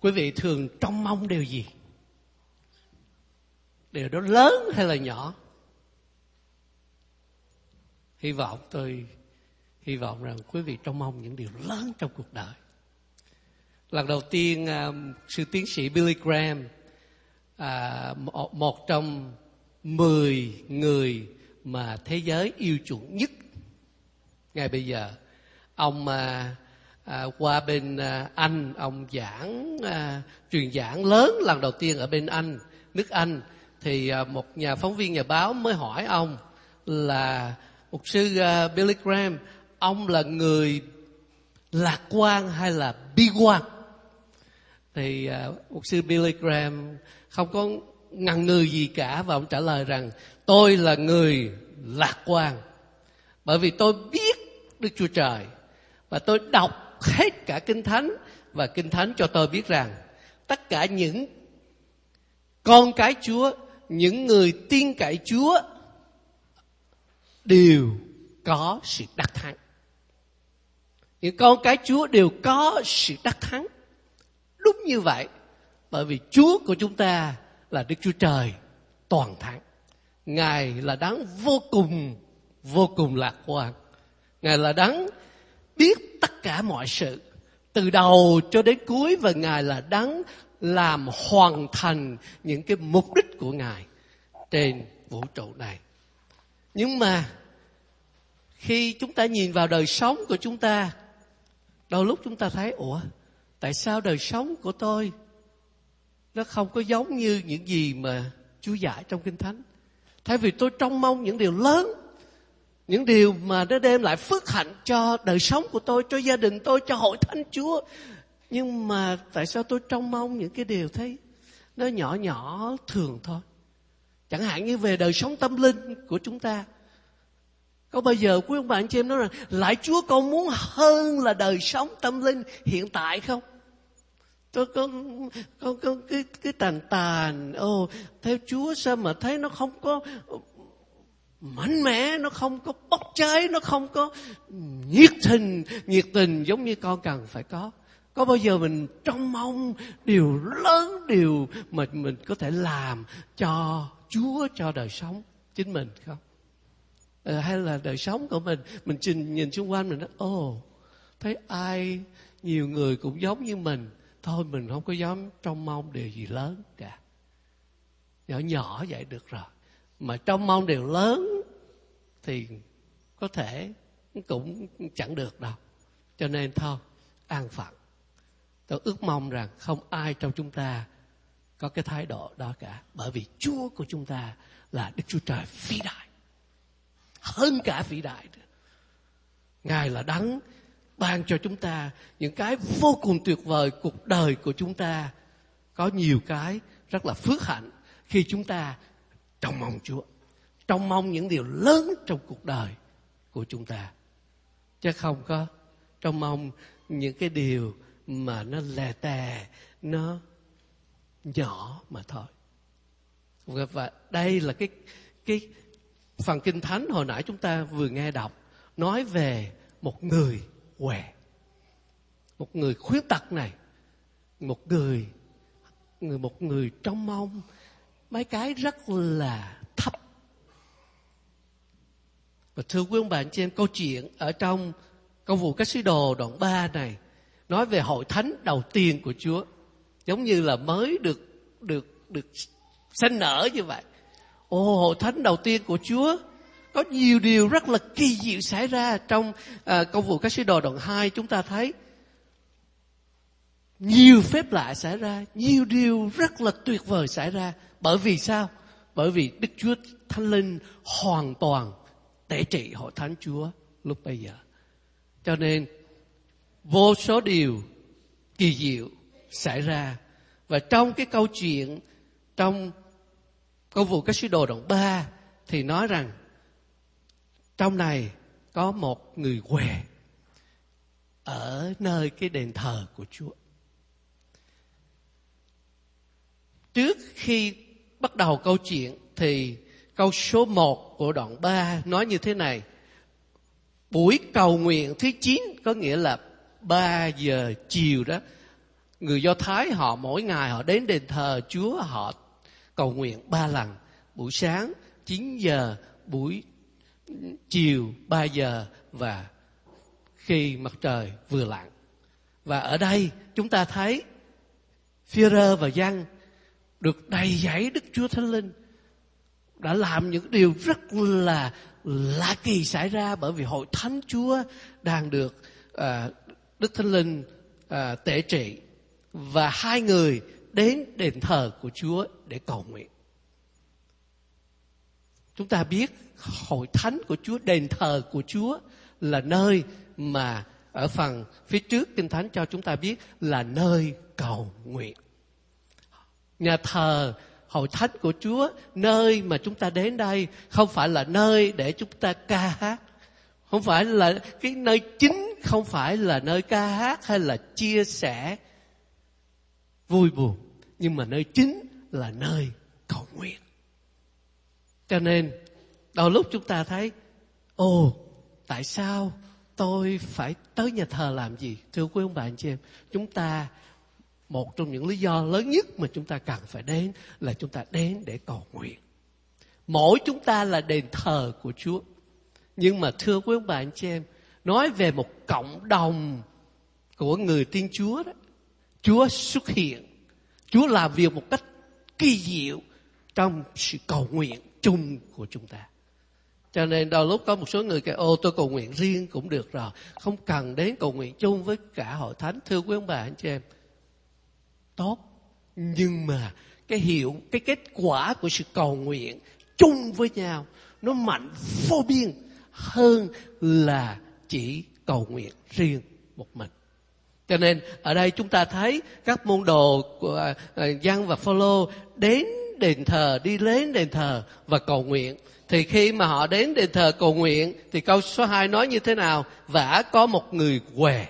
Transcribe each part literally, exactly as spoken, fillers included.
Quý vị thường trông mong điều gì? Điều đó lớn hay là nhỏ? Hy vọng tôi hy vọng rằng quý vị trông mong những điều lớn trong cuộc đời. Lần đầu tiên um, sư tiến sĩ Billy Graham, uh, một trong mười người mà thế giới yêu chuộng nhất ngay bây giờ, ông uh, uh, qua bên uh, Anh, ông giảng uh, truyền giảng lớn lần đầu tiên ở bên Anh, nước Anh. Thì uh, một nhà phóng viên nhà báo mới hỏi ông là mục sư uh, Billy Graham, ông là người lạc quan hay là bi quan? Thì uh, mục sư Billy Graham không có ngần ngừ gì cả, và ông trả lời rằng tôi là người lạc quan, bởi vì tôi biết Đức Chúa Trời và tôi đọc hết cả Kinh Thánh, và Kinh Thánh cho tôi biết rằng tất cả những con cái Chúa, những người tin cậy Chúa đều có sự đắc thắng. Những con cái Chúa đều có sự đắc thắng. Đúng như vậy, bởi vì Chúa của chúng ta là Đức Chúa Trời toàn thắng. Ngài là đấng vô cùng, vô cùng lạc quan. Ngài là đấng biết tất cả mọi sự, từ đầu cho đến cuối, và Ngài là đấng làm hoàn thành những cái mục đích của Ngài trên vũ trụ này. Nhưng mà khi chúng ta nhìn vào đời sống của chúng ta, đôi lúc chúng ta thấy, ủa, tại sao đời sống của tôi nó không có giống như những gì mà Chúa dạy trong Kinh Thánh? Thay vì tôi trông mong những điều lớn, những điều mà nó đem lại phước hạnh cho đời sống của tôi, cho gia đình tôi, cho hội thánh Chúa, nhưng mà tại sao tôi trông mong những cái điều thấy nó nhỏ nhỏ thường thôi? Chẳng hạn như về đời sống tâm linh của chúng ta, có bao giờ quý ông bà anh chị em nói rằng lại Chúa con muốn hơn là đời sống tâm linh hiện tại không? Tôi có, có, có cái, cái tàn tàn, ồ, theo Chúa sao mà thấy nó không có mạnh mẽ, nó không có bốc cháy, nó không có nhiệt tình, nhiệt tình giống như con cần phải có. Có bao giờ mình trông mong điều lớn, điều mà mình có thể làm cho Chúa, cho đời sống chính mình không? Ờ, hay là đời sống của mình, mình nhìn, nhìn xung quanh mình nói, ồ, thấy ai, nhiều người cũng giống như mình, thôi mình không có dám trông mong điều gì lớn cả. Nhỏ nhỏ vậy được rồi. Mà trông mong điều lớn thì có thể cũng chẳng được đâu. Cho nên thôi, an phận. Tôi ước mong rằng không ai trong chúng ta có cái thái độ đó cả. Bởi vì Chúa của chúng ta là Đức Chúa Trời vĩ đại, hơn cả vĩ đại. Ngài là đấng ban cho chúng ta những cái vô cùng tuyệt vời. Cuộc đời của chúng ta có nhiều cái rất là phước hạnh khi chúng ta trông mong Chúa, trông mong những điều lớn trong cuộc đời của chúng ta, chứ không có trông mong những cái điều mà nó lè tè, nó nhỏ mà thôi. Và đây là cái cái phần Kinh Thánh hồi nãy chúng ta vừa nghe đọc, nói về một người què, một người khuyết tật này, một người người một người trông mong mấy cái rất là thấp. Và thưa quý ông bà anh chị em, câu chuyện ở trong Công vụ các sứ đồ đoạn ba này nói về hội thánh đầu tiên của Chúa, giống như là mới được được được sanh nở như vậy. Ồ, hội thánh đầu tiên của Chúa có nhiều điều rất là kỳ diệu xảy ra. Trong à, Công vụ các sứ đồ đoạn hai chúng ta thấy nhiều phép lạ xảy ra, nhiều điều rất là tuyệt vời xảy ra. Bởi vì sao? Bởi vì Đức Chúa Thánh Linh hoàn toàn tể trị hội thánh Chúa lúc bây giờ. Cho nên vô số điều kỳ diệu xảy ra. Và trong cái câu chuyện trong Công vụ các sứ đồ đoạn ba thì nói rằng trong này có một người què ở nơi cái đền thờ của Chúa. Trước khi bắt đầu câu chuyện thì câu số một của đoạn ba nói như thế này: buổi cầu nguyện thứ chín, có nghĩa là ba giờ chiều đó, Người Do Thái họ mỗi ngày họ đến đền thờ Chúa, họ cầu nguyện ba lần. Buổi sáng chín giờ, buổi chiều ba giờ và khi mặt trời vừa lặn. Và ở đây chúng ta thấy Phi-e-rơ và Giăng được đầy dẫy Đức Chúa Thánh Linh đã làm những điều rất là lạ kỳ xảy ra, bởi vì hội thánh Chúa đang được à, Đức Thánh Linh à, tể trị, và hai người đến đền thờ của Chúa để cầu nguyện. Chúng ta biết hội thánh của Chúa, đền thờ của Chúa là nơi mà ở phần phía trước Kinh Thánh cho chúng ta biết là nơi cầu nguyện. Nhà thờ, hội thánh của Chúa, nơi mà chúng ta đến đây không phải là nơi để chúng ta ca hát, không phải là cái nơi chính, không phải là nơi ca hát hay là chia sẻ vui buồn, nhưng mà nơi chính là nơi cầu nguyện. Cho nên đôi lúc chúng ta thấy, ồ, tại sao tôi phải tới nhà thờ làm gì? Thưa quý ông bà anh chị em, chúng ta, một trong những lý do lớn nhất mà chúng ta cần phải đến là chúng ta đến để cầu nguyện. Mỗi chúng ta là đền thờ của Chúa. Nhưng mà thưa quý ông bà anh chị em, nói về một cộng đồng của người Thiên Chúa đó, Chúa xuất hiện, Chúa làm việc một cách kỳ diệu trong sự cầu nguyện chung của chúng ta. Cho nên đôi lúc có một số người kêu, ô tôi cầu nguyện riêng cũng được rồi, không cần đến cầu nguyện chung với cả hội thánh. Thưa quý ông bà anh chị em, tốt, nhưng mà cái hiệu, cái kết quả của sự cầu nguyện chung với nhau nó mạnh vô biên hơn là chỉ cầu nguyện riêng một mình. Cho nên ở đây chúng ta thấy các môn đồ của Giăng và Phô-lô đến đền thờ, đi đến đền thờ và cầu nguyện. Thì khi mà họ đến đền thờ cầu nguyện thì câu số hai nói như thế nào? Vả có một người què.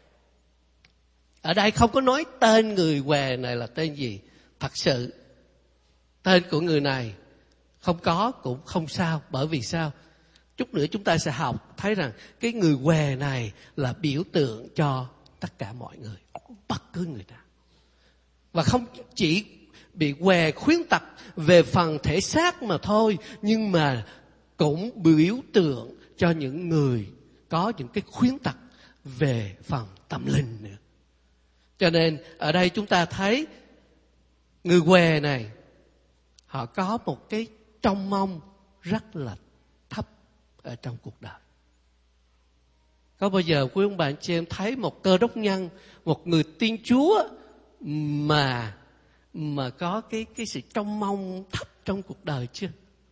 Ở đây không có nói tên người què này là tên gì. Thật sự tên của người này không có cũng không sao. Bởi vì sao? Chút nữa chúng ta sẽ học thấy rằng cái người què này là biểu tượng cho tất cả mọi người, bất cứ người nào. Và không chỉ bị què khuyết tật về phần thể xác mà thôi, nhưng mà cũng biểu tượng cho những người có những cái khuyết tật về phần tâm linh nữa. Cho nên ở đây chúng ta thấy người què này họ có một cái trông mong rất là thấp ở trong cuộc đời. Có bao giờ quý ông bà anh chị em thấy một Cơ Đốc nhân, một người Thiên Chúa mà mà có cái cái sự trông mong thấp trong cuộc đời chưa?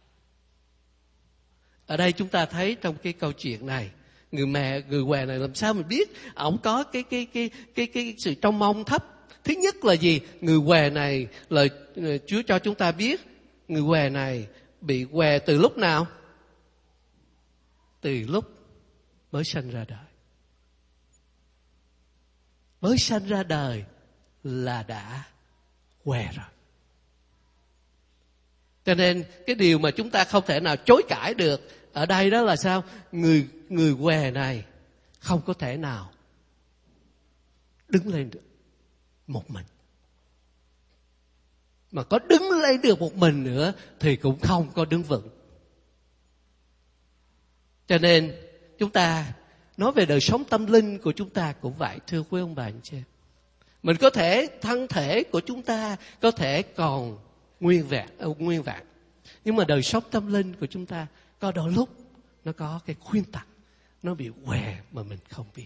Ở đây chúng ta thấy trong cái câu chuyện này, người mẹ người què này làm sao mình biết ổng có cái cái cái cái cái sự trông mong thấp? Thứ nhất là gì? Người què này, lời Chúa cho chúng ta biết, người què này bị què từ lúc nào? Từ lúc mới sinh ra đời. Mới sinh ra đời là đã què rồi. Cho nên cái điều mà chúng ta không thể nào chối cãi được ở đây đó là sao? Người người què này không có thể nào đứng lên được một mình. Mà có đứng lên được một mình nữa thì cũng không có đứng vững. Cho nên chúng ta nói về đời sống tâm linh của chúng ta cũng vậy, thưa quý ông bà anh chị em. Mình có thể, thân thể của chúng ta có thể còn nguyên vẹn, nguyên vẹn. Nhưng mà đời sống tâm linh của chúng ta có đôi lúc nó có cái khuyết tật, nó bị què mà mình không biết.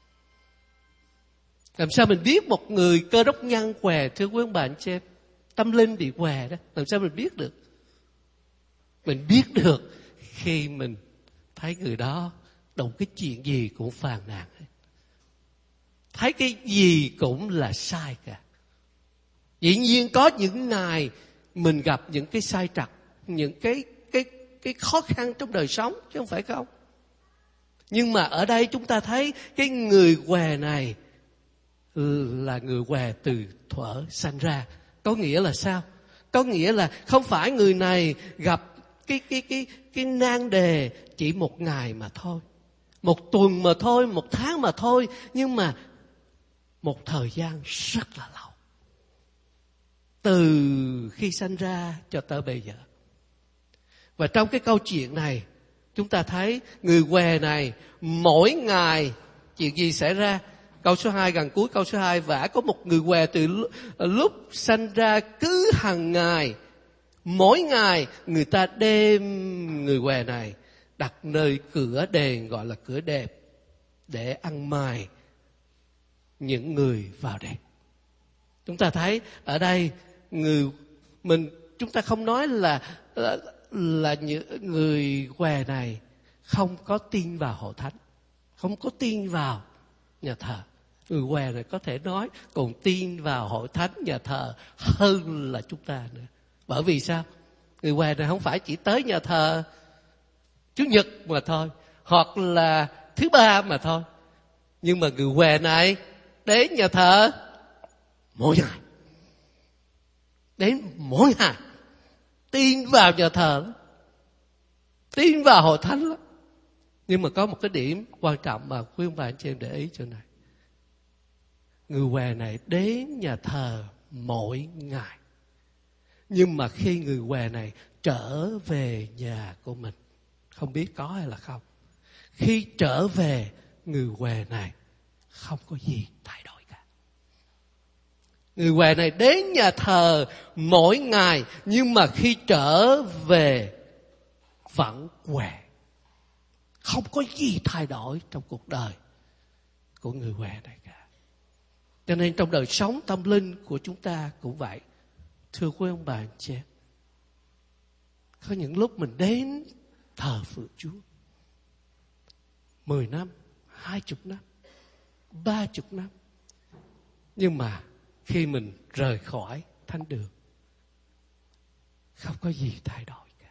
Làm sao mình biết một người Cơ Đốc nhân què, thưa quý ông bà anh chị em? Tâm linh bị què đó, làm sao mình biết được? Mình biết được khi mình thấy người đó đụng cái chuyện gì cũng phàn nàn, thấy cái gì cũng là sai cả. Dĩ nhiên có những ngày mình gặp những cái sai trật, những cái cái cái khó khăn trong đời sống, chứ không phải không. Nhưng mà ở đây chúng ta thấy cái người què này là người què từ thuở sanh ra. Có nghĩa là sao? Có nghĩa là không phải người này gặp cái cái cái cái nan đề chỉ một ngày mà thôi, một tuần mà thôi, một tháng mà thôi, nhưng mà một thời gian rất là lâu. Từ khi sanh ra cho tới bây giờ. Và trong cái câu chuyện này, chúng ta thấy người què này mỗi ngày chuyện gì xảy ra? Câu số hai, gần cuối câu số hai, vả có một người què từ lúc sanh ra cứ hàng ngày, mỗi ngày người ta đem người què này đặt nơi cửa đền, gọi là cửa đẹp, để ăn mài những người vào đền. Chúng ta thấy ở đây người mình chúng ta không nói là là, là những người què này không có tin vào hội thánh, không có tin vào nhà thờ. Người què này có thể nói còn tin vào hội thánh, nhà thờ hơn là chúng ta nữa. Bởi vì sao? Người què này không phải chỉ tới nhà thờ Chủ nhật mà thôi, hoặc là thứ ba mà thôi. Nhưng mà người què này đến nhà thờ mỗi ngày. Đến mỗi ngày. Tin vào nhà thờ lắm. Tin vào hội thánh lắm. Nhưng mà có một cái điểm quan trọng mà quý ông bà anh chị em để ý chỗ này. Người què này đến nhà thờ mỗi ngày. Nhưng mà khi người què này trở về nhà của mình, không biết có hay là không, khi trở về, người què này không có gì thay đổi cả. Người què này đến nhà thờ mỗi ngày, nhưng mà khi trở về vẫn què. Không có gì thay đổi trong cuộc đời của người què này cả. Cho nên trong đời sống tâm linh của chúng ta cũng vậy. Thưa quý ông bà anh chị em, có những lúc mình đến thờ phượng Chúa mười năm, hai chục năm, ba chục năm, nhưng mà khi mình rời khỏi thánh đường, không có gì thay đổi cả.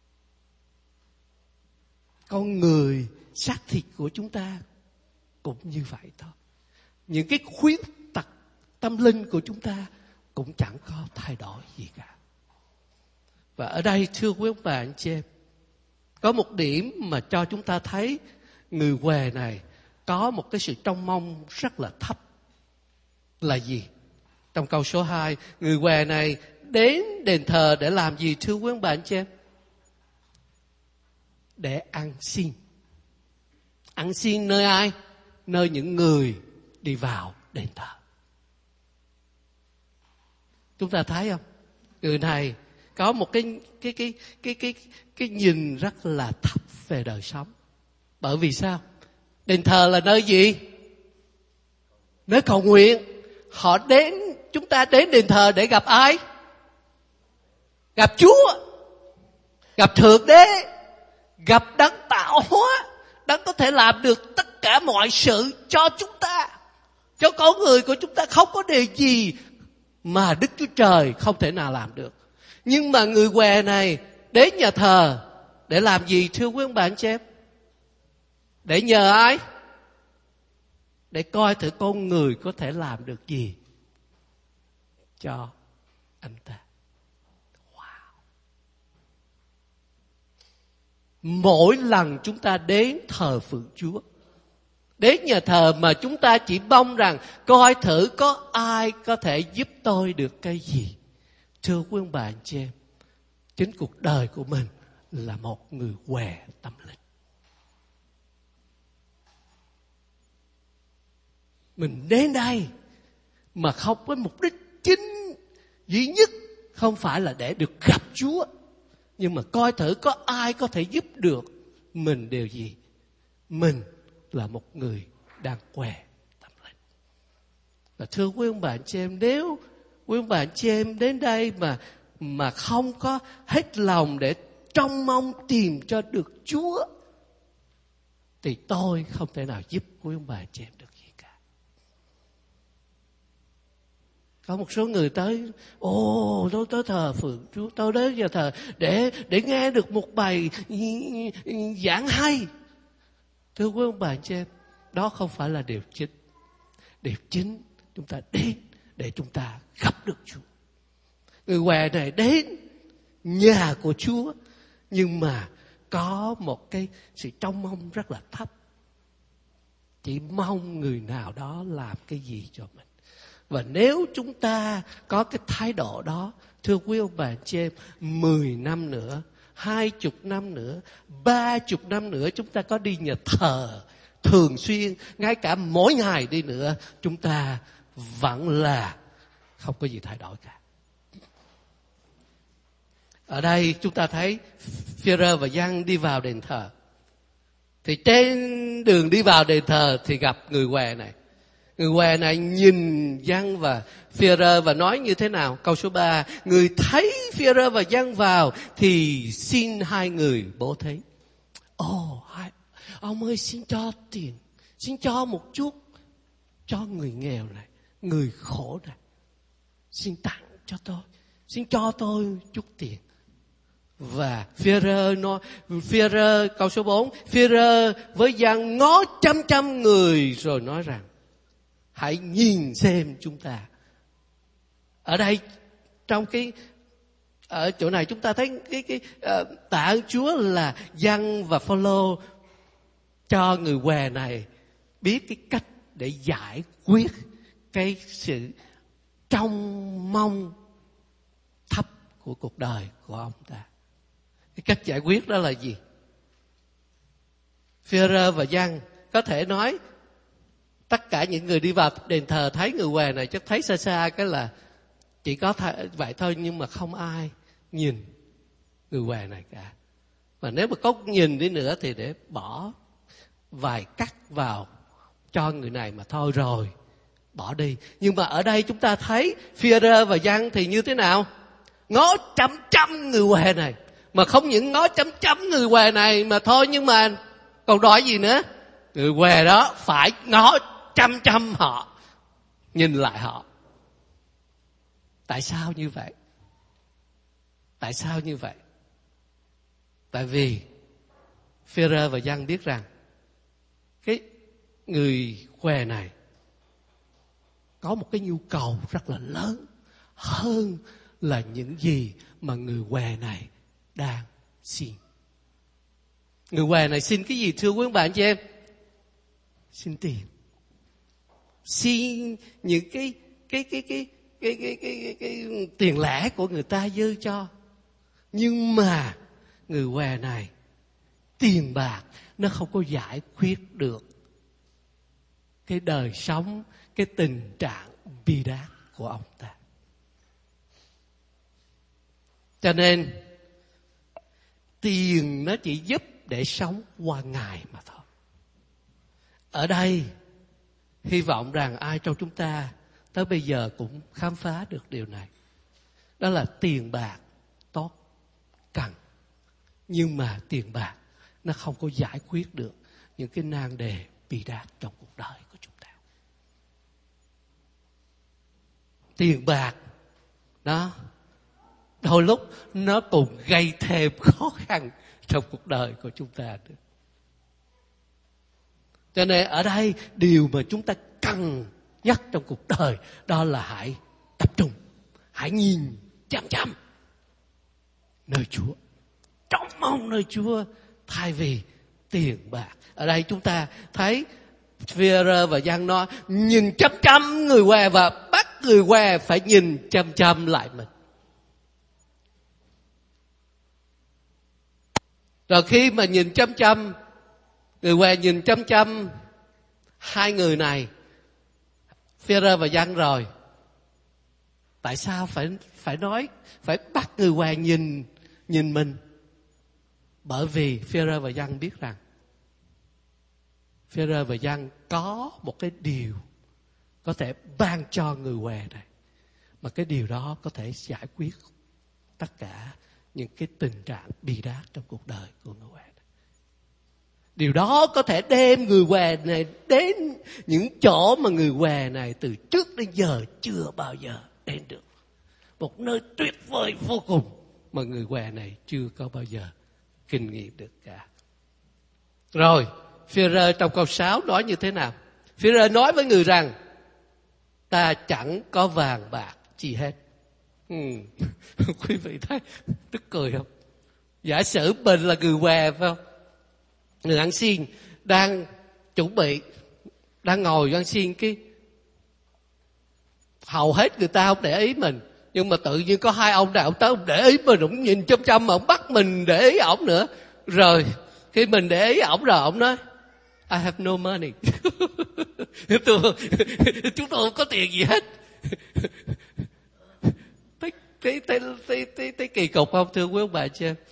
Con người xác thịt của chúng ta cũng như vậy thôi. Những cái khuyết tật tâm linh của chúng ta cũng chẳng có thay đổi gì cả. Và ở đây thưa quý ông bà anh chị em, có một điểm mà cho chúng ta thấy người què này có một cái sự trông mong rất là thấp. Là gì? Trong câu số hai, người què này đến đền thờ để làm gì thưa quý ông bà anh chị em? Để ăn xin. Ăn xin nơi ai? Nơi những người đi vào đền thờ. Chúng ta thấy không? Người này có một cái cái cái cái cái cái nhìn rất là thấp về đời sống. Bởi vì sao? Đền thờ là nơi gì? Nơi cầu nguyện. Họ đến, chúng ta đến đền thờ để gặp ai? Gặp Chúa, gặp Thượng Đế, gặp Đấng tạo hóa, Đấng có thể làm được tất cả mọi sự cho chúng ta, cho con người của chúng ta. Không có điều gì mà Đức Chúa Trời không thể nào làm được. Nhưng mà người què này đến nhà thờ để làm gì thưa quý ông bà anh chị em? Để nhờ ai? Để coi thử con người có thể làm được gì cho anh ta. Wow. Mỗi lần chúng ta đến thờ phượng Chúa, đến nhà thờ mà chúng ta chỉ mong rằng coi thử có ai có thể giúp tôi được cái gì. Thưa quý ông bà anh chị em, chính cuộc đời của mình là một người què tâm linh. Mình đến đây mà không có mục đích chính duy nhất, không phải là để được gặp Chúa, nhưng mà coi thử có ai có thể giúp được mình điều gì. Mình là một người đang què tâm linh. Và thưa quý ông bà anh chị em, nếu quý ông bà anh chị em đến đây mà mà không có hết lòng để trông mong tìm cho được Chúa, thì tôi không thể nào giúp quý ông bà anh chị em được gì cả. Có một số người tới, ồ, tôi tới thờ phượng Chúa, tôi đến giờ thờ để để nghe được một bài giảng hay. Thưa quý ông bà anh chị em, đó không phải là điều chính. Điều chính chúng ta đến để chúng ta gặp được Chúa. Người què này đến nhà của Chúa, nhưng mà có một cái sự trông mong rất là thấp. chỉ mong người nào đó làm cái gì cho mình. Và nếu chúng ta có cái thái độ đó, thưa quý ông bà chị em, mười năm nữa, hai chục năm nữa, ba chục năm nữa, chúng ta có đi nhà thờ thường xuyên, ngay cả mỗi ngày đi nữa, chúng ta vẫn là không có gì thay đổi cả. Ở đây chúng ta thấy Phi-e-rơ và Giăng đi vào đền thờ. Thì trên đường đi vào đền thờ thì gặp người què này. Người què này nhìn Giăng và Phi-e-rơ và nói như thế nào? Câu số ba, người thấy Phi-e-rơ và Giăng vào thì xin hai người bố thí. Ồ, hai, ông ơi xin cho tiền, xin cho một chút cho người nghèo này, người khổ này. Xin tặng cho tôi, xin cho tôi chút tiền. Và Phi-e-rơ nói, Phi-e-rơ câu số bốn, Phi-e-rơ với Giăng ngó chăm chăm người rồi nói rằng, hãy nhìn xem chúng ta. Ở đây trong cái ở chỗ này chúng ta thấy cái cái uh, tạ ơn Chúa là Giăng và Phao-lô cho người què này biết cái cách để giải quyết cái sự trông mong thấp của cuộc đời của ông ta. Cái cách giải quyết đó là gì? Phi-e-rơ và Giăng có thể nói tất cả những người đi vào đền thờ thấy người què này chắc thấy xa xa cái là chỉ có th- vậy thôi, nhưng mà không ai nhìn người què này cả. Và nếu mà có nhìn đi nữa thì để bỏ vài cắt vào cho người này mà thôi rồi bỏ đi. Nhưng mà ở đây chúng ta thấy Phi-e-rơ và Giăng thì như thế nào? Ngó chăm chăm người què này. Mà không những ngó chăm chăm người què này mà thôi, nhưng mà còn đòi gì nữa? Người què đó phải ngó chăm chăm họ, nhìn lại họ. Tại sao như vậy? Tại sao như vậy? Tại vì Phi-e-rơ và Giăng biết rằng cái người què này có một cái nhu cầu rất là lớn hơn là những gì mà người què này đang xin. Người què này xin cái gì thưa quý bạn chị em? Xin tiền. Xin những cái cái cái cái cái cái cái, cái, cái tiền lẻ của người ta dư cho. Nhưng mà người què này tiền bạc nó không có giải quyết được cái đời sống, cái tình trạng bi đát của ông ta. Cho nên tiền nó chỉ giúp để sống qua ngày mà thôi. Ở đây hy vọng rằng ai trong chúng ta tới bây giờ cũng khám phá được điều này. Đó là tiền bạc tốt, cần. Nhưng mà tiền bạc nó không có giải quyết được những cái nan đề bi đát trong cuộc đời của chúng ta. Tiền bạc nó đôi lúc nó cũng gây thêm khó khăn trong cuộc đời của chúng ta nữa. Cho nên ở đây điều mà chúng ta cần nhất trong cuộc đời đó là hãy tập trung, hãy nhìn chăm chăm nơi Chúa, trông mong nơi Chúa thay vì tiền bạc. Ở đây chúng ta thấy Phi-e-rơ và Giăng nói nhìn chăm chăm người què và bắt người què phải nhìn chăm chăm lại mình. Rồi khi mà nhìn chăm chăm, người què nhìn chăm chăm hai người này, Phi-e-rơ và Giăng rồi, tại sao phải phải nói phải bắt người què nhìn nhìn mình? Bởi vì Phi-e-rơ và Giăng biết rằng Phi-e-rơ và Giăng có một cái điều có thể ban cho người què này, mà cái điều đó có thể giải quyết tất cả những cái tình trạng bi đát trong cuộc đời của người què này. Điều đó có thể đem người què này đến những chỗ mà người què này từ trước đến giờ chưa bao giờ đến được. Một nơi tuyệt vời vô cùng mà người què này chưa có bao giờ kinh nghiệm được cả. Rồi, Phi-e-rơ trong câu sáu nói như thế nào? Phi-e-rơ nói với người rằng ta chẳng có vàng bạc chi hết. Ừ. Quý vị thấy tức cười không? Giả sử mình là người què phải không? Người ăn xin đang chuẩn bị đang ngồi đang xiên cái hầu hết người ta không để ý mình, nhưng mà tự nhiên có hai ông nào ông tới ông để ý mình, ông nhìn chăm chăm mà ông bắt mình để ý ổng nữa. Rồi khi mình để ý ổng rồi ổng nói I have no money. tôi, chúng tôi không có tiền gì hết. thấy, thấy, thấy, thấy, thấy, thấy kỳ cục không thưa quý ông bà chị em?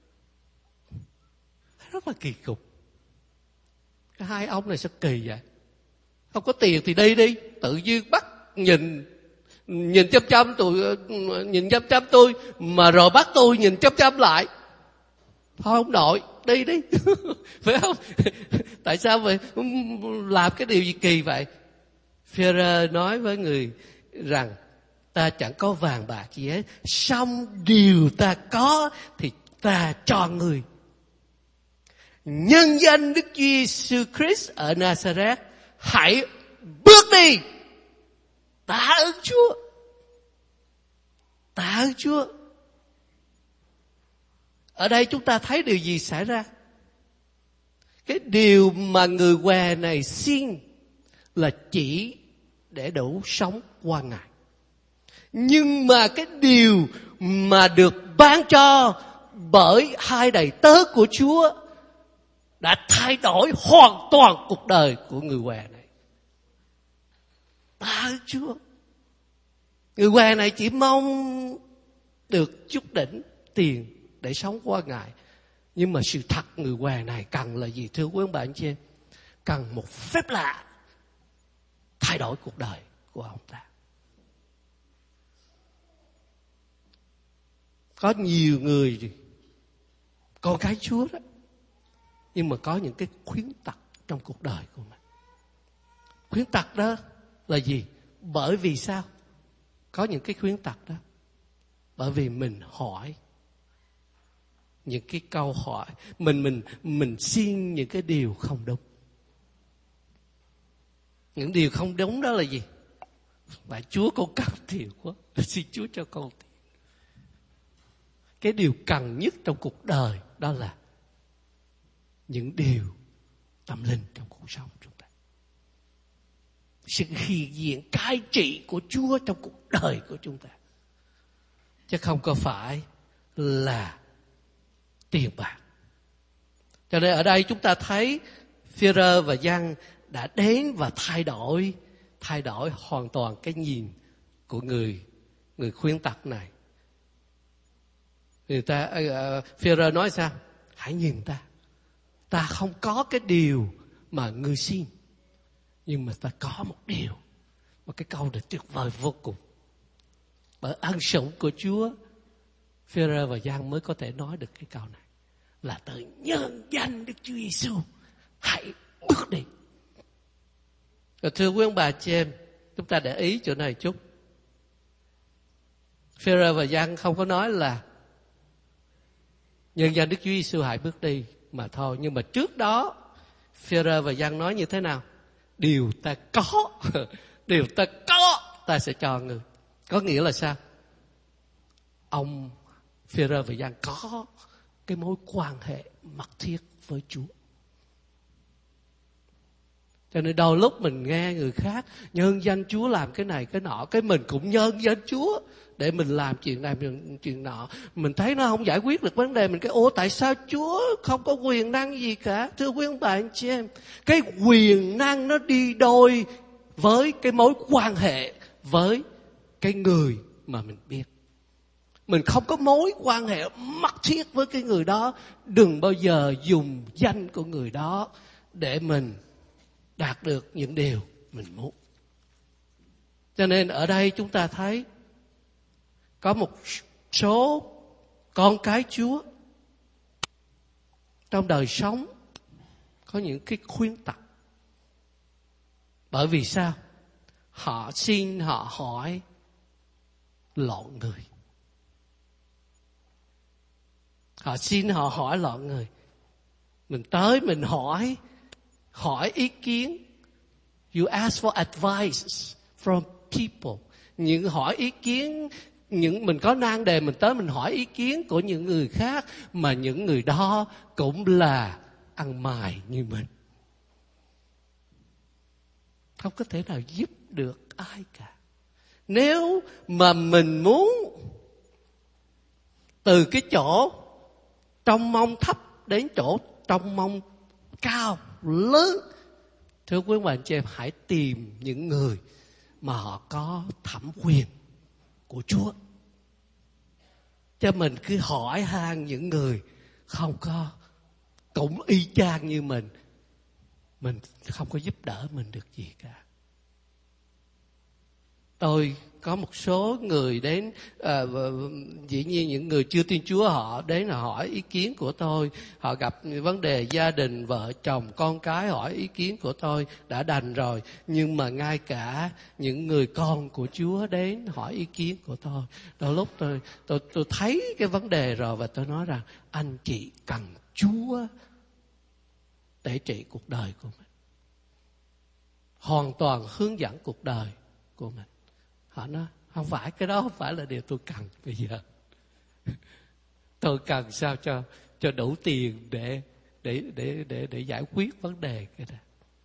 Rất là kỳ cục. Cái hai ông này sao kỳ vậy? Không có tiền thì đi đi, tự nhiên bắt nhìn nhìn chăm chăm tôi, nhìn chăm chăm tôi mà rồi bắt tôi nhìn chăm chăm lại. Thôi ông nội, đi đi. Phải không? Tại sao vậy? Làm cái điều gì kỳ vậy? Phêrô nói với người rằng ta chẳng có vàng bạc gì hết, song điều ta có thì ta cho người. Nhân danh Đức Chúa Giêsu Christ ở Nazareth, hãy bước đi. Tạ ơn Chúa. Tạ ơn Chúa. Ở đây chúng ta thấy điều gì xảy ra? Cái điều mà người què này xin là chỉ để đủ sống qua ngày. Nhưng mà cái điều mà được ban cho bởi hai đầy tớ của Chúa đã thay đổi hoàn toàn cuộc đời của người què này. Tạ ơn Chúa. Người què này chỉ mong được chút đỉnh tiền để sống qua ngày. Nhưng mà sự thật người què này cần là gì thưa quý ông bà anh chị em? Cần một phép lạ thay đổi cuộc đời của ông ta. Có nhiều người con cái Chúa đó, nhưng mà có những cái khuyến tật trong cuộc đời của mình. Khuyến tật đó là gì? Bởi vì sao? Có những cái khuyến tật đó bởi vì mình hỏi những cái câu hỏi, mình mình mình xin những cái điều không đúng. Những điều không đúng đó là gì? Và Chúa con cần tiền quá, xin Chúa cho con tiền. Cái điều cần nhất trong cuộc đời đó là những điều tâm linh trong cuộc sống chúng ta. Sự hiện diện cai trị của Chúa trong cuộc đời của chúng ta. Chứ không có phải là tiền bạc. Cho nên ở đây chúng ta thấy Phêrô và Giăng đã đến và thay đổi, thay đổi hoàn toàn cái nhìn của người người khuyến tật này. Người ta uh, Phêrô nói sao? Hãy nhìn ta. Ta không có cái điều mà ngươi xin, nhưng mà ta có một điều. Một cái câu này tuyệt vời vô cùng. Bởi ân sủng của Chúa, Phêrô và Giăng mới có thể nói được cái câu này. Là từ nhân danh Đức Chúa Giêsu hãy bước đi. Rồi thưa quý ông bà chị em, chúng ta để ý chỗ này chút. Phêrô và Giăng không có nói là nhân danh Đức Chúa Giêsu hãy bước đi mà thôi. Nhưng mà trước đó Phêrô và Giăng nói như thế nào? Điều ta có, điều ta có ta sẽ cho người. Có nghĩa là sao? Ông Phêrô và Giăng có cái mối quan hệ mật thiết với Chúa. Cho nên đôi lúc mình nghe người khác nhân danh Chúa làm cái này cái nọ, cái mình cũng nhân danh Chúa để mình làm chuyện này chuyện nọ. Mình thấy nó không giải quyết được vấn đề, mình cái ủa tại sao Chúa không có quyền năng gì cả? Thưa quý ông bà anh chị em, cái quyền năng nó đi đôi với cái mối quan hệ với cái người mà mình biết. Mình không có mối quan hệ mật thiết với cái người đó, đừng bao giờ dùng danh của người đó để mình đạt được những điều mình muốn. Cho nên ở đây chúng ta thấy có một số con cái Chúa trong đời sống có những cái khuyến tật. Bởi vì sao? Họ xin, họ hỏi lộn người. Họ xin, họ hỏi lộn người. Mình tới mình hỏi, hỏi ý kiến. You ask for advice from people. Những hỏi ý kiến, những mình có nan đề mình tới mình hỏi ý kiến của những người khác, mà những người đó cũng là ăn mài như mình. không có thể nào giúp được ai cả. Nếu mà mình muốn từ cái chỗ trông mong thấp đến chỗ trông mong cao, lớn, thưa quý bạn chị em, hãy tìm những người mà họ có thẩm quyền của Chúa. Cho mình cứ hỏi han những người không có cũng y chang như mình, mình không có giúp đỡ mình được gì cả. Tôi có một số người đến, à, dĩ nhiên những người chưa tin Chúa họ đến là hỏi ý kiến của tôi. Họ gặp vấn đề gia đình, vợ chồng, con cái hỏi ý kiến của tôi đã đành rồi. Nhưng mà ngay cả những người con của Chúa đến hỏi ý kiến của tôi. Đôi lúc tôi, tôi, tôi thấy cái vấn đề rồi và tôi nói rằng anh chị cần Chúa để trị cuộc đời của mình. Hoàn toàn hướng dẫn cuộc đời của mình. Họ nói không phải, cái đó không phải là điều tôi cần bây giờ. Tôi cần sao cho cho đủ tiền để để để để để giải quyết vấn đề cái đó.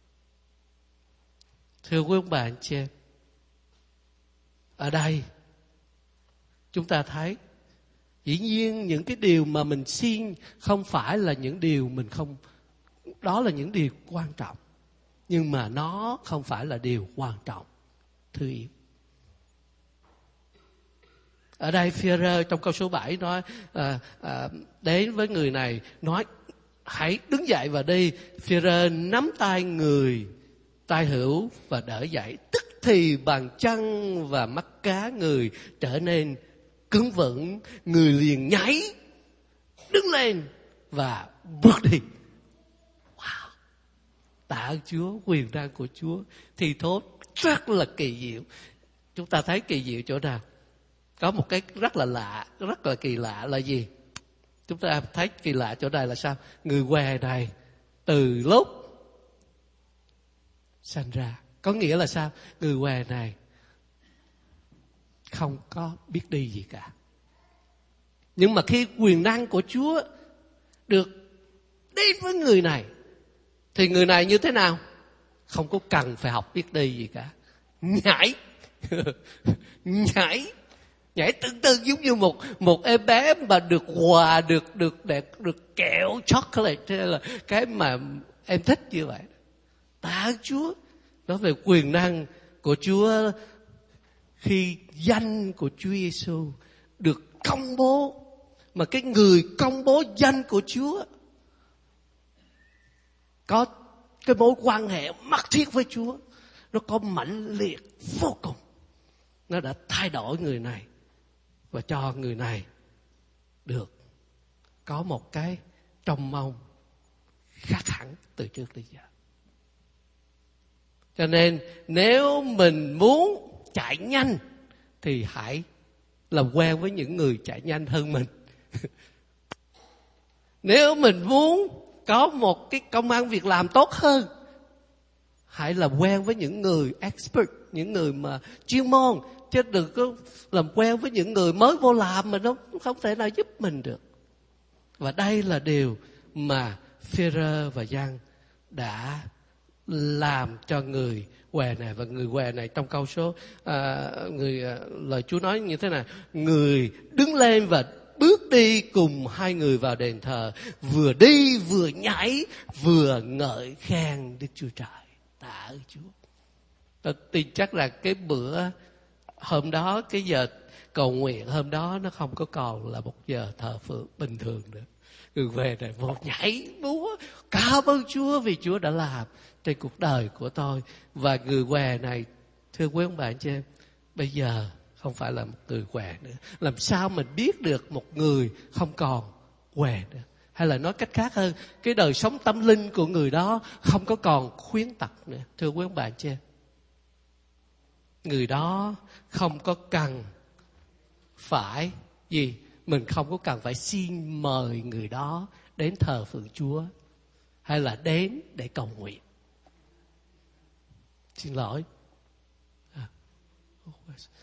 Thưa quý ông bà anh chị em, ở đây chúng ta thấy dĩ nhiên những cái điều mà mình xin không phải là những điều mình không, đó là những điều quan trọng, nhưng mà nó không phải là điều quan trọng, thưa yêu. Ở đây Phi-e-rơ trong câu số bảy nói à, à, đến với người này nói hãy đứng dậy và đi. Phi-e-rơ nắm tay người tay hữu và đỡ dậy, tức thì bàn chân và mắt cá người trở nên cứng vững, người liền nhảy đứng lên và bước đi. Wow, tạ ơn Chúa, quyền năng của Chúa thì thốt rất là kỳ diệu. Chúng ta thấy kỳ diệu chỗ nào? Có một cái rất là lạ, rất là kỳ lạ là gì? Chúng ta thấy kỳ lạ chỗ này là sao? Người què này từ lúc sanh ra, có nghĩa là sao? Người què này không có biết đi gì cả. Nhưng mà khi quyền năng của Chúa được đến với người này, thì người này như thế nào? Không có cần phải học biết đi gì cả. Nhảy. Nhảy. Nhảy tương tự giống như một một em bé mà được quà, được được được được kẹo chocolate hay là cái mà em thích như vậy. Tạ ơn Chúa. Nói về quyền năng của Chúa khi danh của Chúa Giêsu được công bố, mà cái người công bố danh của Chúa có cái mối quan hệ mật thiết với Chúa, nó có mãnh liệt vô cùng. Nó đã thay đổi người này và cho người này được có một cái trông mong khác hẳn từ trước đến giờ. Cho nên nếu mình muốn chạy nhanh thì hãy làm quen với những người chạy nhanh hơn mình. Nếu mình muốn có một cái công ăn việc làm tốt hơn, hãy làm quen với những người expert, những người mà chuyên môn, chứ đừng có làm quen với những người mới vô làm mà nó không thể nào giúp mình được. Và đây là điều mà Phi-e-rơ và Giăng đã làm cho người què này. Và người què này trong câu số à, người à, lời Chúa nói như thế này: người đứng lên và bước đi cùng hai người vào đền thờ, vừa đi vừa nhảy vừa ngợi khen Đức Chúa Trời. Tạ ơn Chúa. Tôi tin chắc là cái bữa hôm đó, cái giờ cầu nguyện hôm đó nó không có còn là một giờ thờ phượng bình thường nữa. Người về này vô nhảy múa cảm ơn Chúa vì Chúa đã làm trên cuộc đời của tôi. Và người què này, thưa quý ông bạn chị em, bây giờ không phải là một người què nữa. Làm sao mình biết được một người không còn què nữa? Hay là nói cách khác hơn, cái đời sống tâm linh của người đó không có còn khuyến tật nữa. Thưa quý ông bạn chị em, người đó không có cần phải gì, mình không có cần phải xin mời người đó đến thờ phượng Chúa hay là đến để cầu nguyện. Xin lỗi,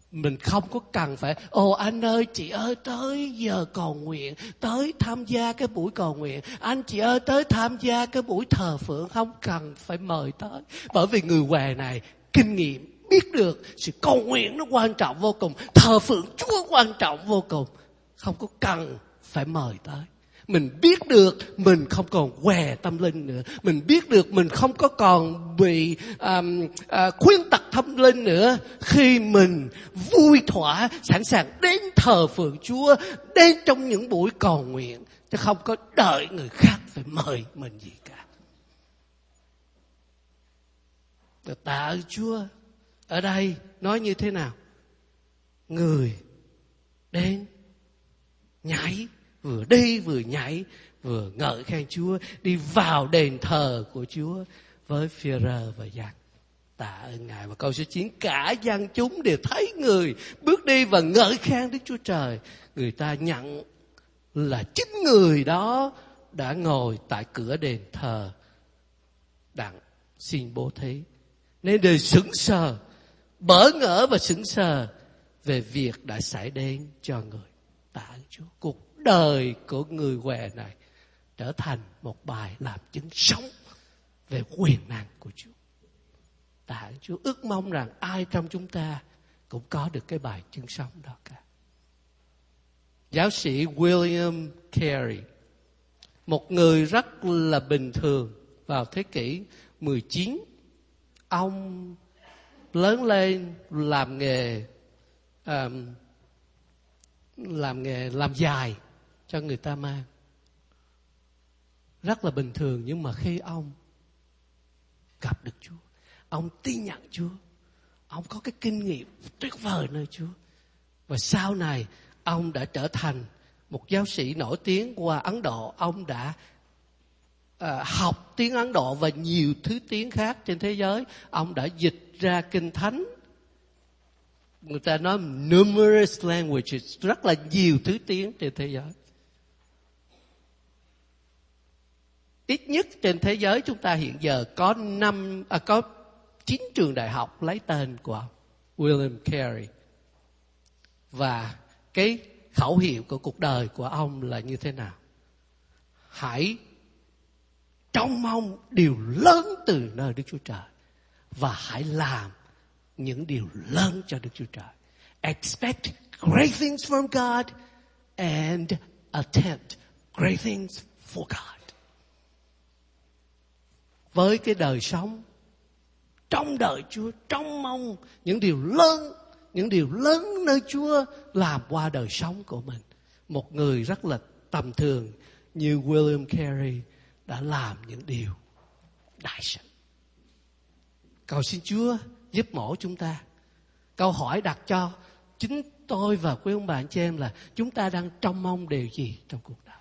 Mình không có cần phải, ồ anh ơi, chị ơi, tới giờ cầu nguyện, tới tham gia cái buổi cầu nguyện. Anh chị ơi, tới tham gia cái buổi thờ phượng. Không cần phải mời tới. Bởi vì người què này kinh nghiệm, biết được sự cầu nguyện nó quan trọng vô cùng. Thờ phượng Chúa quan trọng vô cùng. Không có cần phải mời tới. Mình biết được mình không còn què tâm linh nữa. Mình biết được mình không có còn bị um, uh, khuyên tật tâm linh nữa. Khi mình vui thỏa, sẵn sàng đến thờ phượng Chúa, đến trong những buổi cầu nguyện, chứ không có đợi người khác phải mời mình gì cả. Tạ ơn Chúa. Ở đây nói như thế nào? Người đến nhảy, vừa đi vừa nhảy, vừa ngợi khen Chúa, đi vào đền thờ của Chúa với Phi-e-rơ và Giăng. Tạ ơn Ngài. Và câu số chín, cả dân chúng đều thấy người bước đi và ngợi khen Đức Chúa Trời. Người ta nhận là chính người đó đã ngồi tại cửa đền thờ đặng xin bố thí. Nên đều sững sờ, bỡ ngỡ và sững sờ về việc đã xảy đến cho người. Tạ ơn Chúa. Cuộc đời của người què này trở thành một bài làm chứng sống về quyền năng của Chúa. Tạ ơn Chúa. Ước mong rằng ai trong chúng ta cũng có được cái bài chứng sống đó cả. Giáo sĩ William Carey, một người rất là bình thường vào thế kỷ mười chín, ông lớn lên làm nghề um, làm nghề làm dài cho người ta mang. Rất là bình thường, nhưng mà khi ông gặp được Chúa, ông tin nhận Chúa, ông có cái kinh nghiệm tuyệt vời nơi Chúa. Và sau này ông đã trở thành một giáo sĩ nổi tiếng qua Ấn Độ. Ông đã uh, học tiếng Ấn Độ và nhiều thứ tiếng khác trên thế giới. Ông đã dịch ra kinh thánh. Người ta nói numerous languages, rất là nhiều thứ tiếng trên thế giới. Ít nhất trên thế giới chúng ta hiện giờ có năm, à, có chín trường đại học lấy tên của William Carey. Và cái khẩu hiệu của cuộc đời của ông là như thế nào? Hãy trông mong điều lớn từ nơi Đức Chúa Trời và hãy làm những điều lớn cho Đức Chúa Trời. Expect great things from God and attempt great things for God. Với cái đời sống trong đợi Chúa, trông mong những điều lớn, những điều lớn nơi Chúa làm qua đời sống của mình. Một người rất là tầm thường như William Carey đã làm những điều đại sự. Cầu xin Chúa giúp mỗi chúng ta. Câu hỏi đặt cho chính tôi và quý ông bà anh chị em là chúng ta đang trông mong điều gì trong cuộc đời?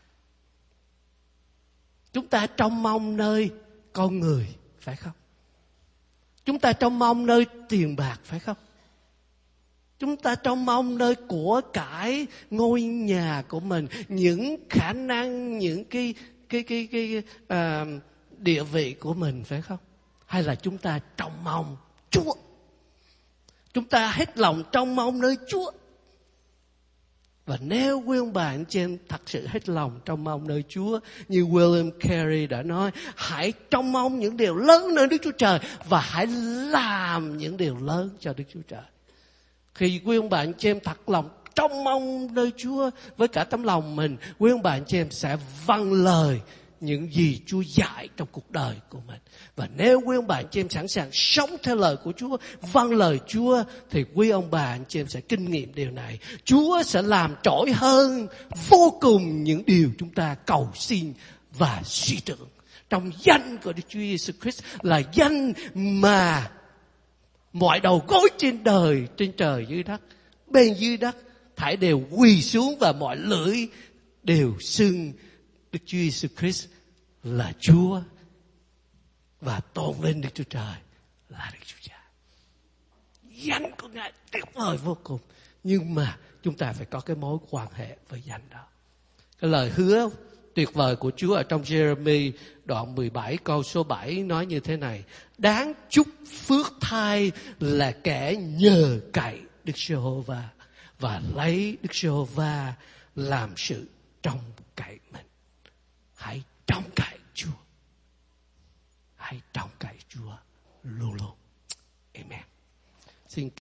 Chúng ta trông mong nơi con người, phải không? Chúng ta trông mong nơi tiền bạc, phải không? Chúng ta trông mong nơi của cải, ngôi nhà của mình, những khả năng, những cái cái cái cái, cái uh, địa vị của mình, phải không? Hay là chúng ta trông mong Chúa? Chúng ta hết lòng trông mong nơi Chúa. Và nếu quý ông bà anh chị em thật sự hết lòng trông mong nơi Chúa, như William Carey đã nói, hãy trông mong những điều lớn nơi Đức Chúa Trời và hãy làm những điều lớn cho Đức Chúa Trời. Khi quý ông bà anh chị em thật lòng trông mong nơi Chúa với cả tấm lòng mình, quý ông bà anh chị em sẽ vâng lời những gì Chúa dạy trong cuộc đời của mình. Và nếu quý ông bà anh chị em sẵn sàng sống theo lời của Chúa, vâng lời Chúa, thì quý ông bà anh chị em sẽ kinh nghiệm điều này. Chúa sẽ làm trỗi hơn vô cùng những điều chúng ta cầu xin và suy tưởng. Trong danh của Đức Chúa Giêsu Christ là danh mà mọi đầu gối trên đời, trên trời dưới đất, bên dưới đất thảy đều quỳ xuống và mọi lưỡi đều xưng Đức Chúa Giêsu Christ là Chúa và tôn vinh Đức Chúa Trời là Đức Chúa Cha. Danh của Ngài tuyệt vời vô cùng, nhưng mà chúng ta phải có cái mối quan hệ với danh đó. Cái lời hứa tuyệt vời của Chúa ở trong Jeremy đoạn mười bảy câu số bảy nói như thế này: đáng chúc phước thay là kẻ nhờ cậy Đức Giê-hô-va và lấy Đức Giê-hô-va làm sự trông cậy mình. Hãy trông cậy Chúa. Hãy trông cậy Chúa luôn luôn. Amen. Xin